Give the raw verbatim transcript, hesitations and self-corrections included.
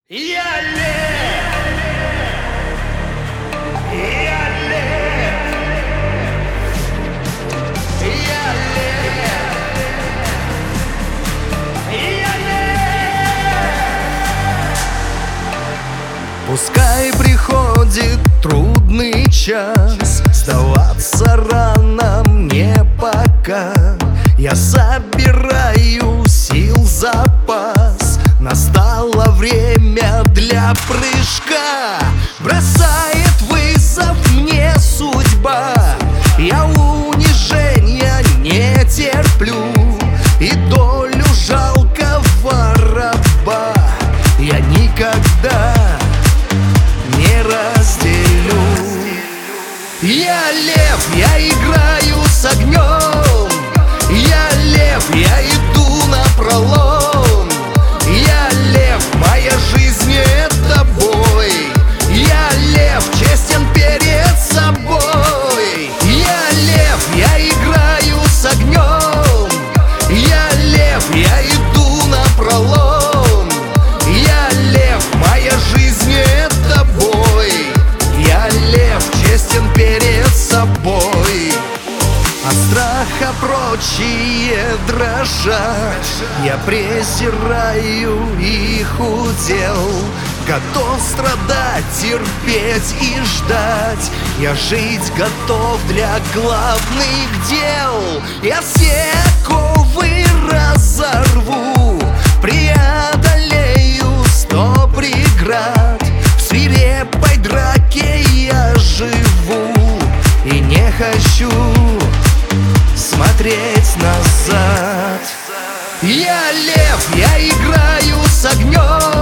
Я лев, я лев, я лев, я лев. Пускай приходит трудный час, сдаваться рано мне пока. Я собираю сил запас, настало время для прыжка. Бросает вызов мне судьба, я унижения не терплю, и долю жалкого раба я никогда не разделю. Я лев, я играю с огнем, я лев, я иду напролом. Я лев, моя жизнь это бой. Я лев, честен перед собой. Я лев, я играю с огнем, я лев, я иду напролом. Я лев, моя жизнь это бой. Я лев, честен перед собой. От страха прочие дрожат, я презираю их удел. Готов страдать, терпеть и ждать, я жить готов для главных дел. Я все оковы разорву, преодолею сто преград. В свирепой драке я живу и не хочу смотреть назад. Я лев, я играю с огнем,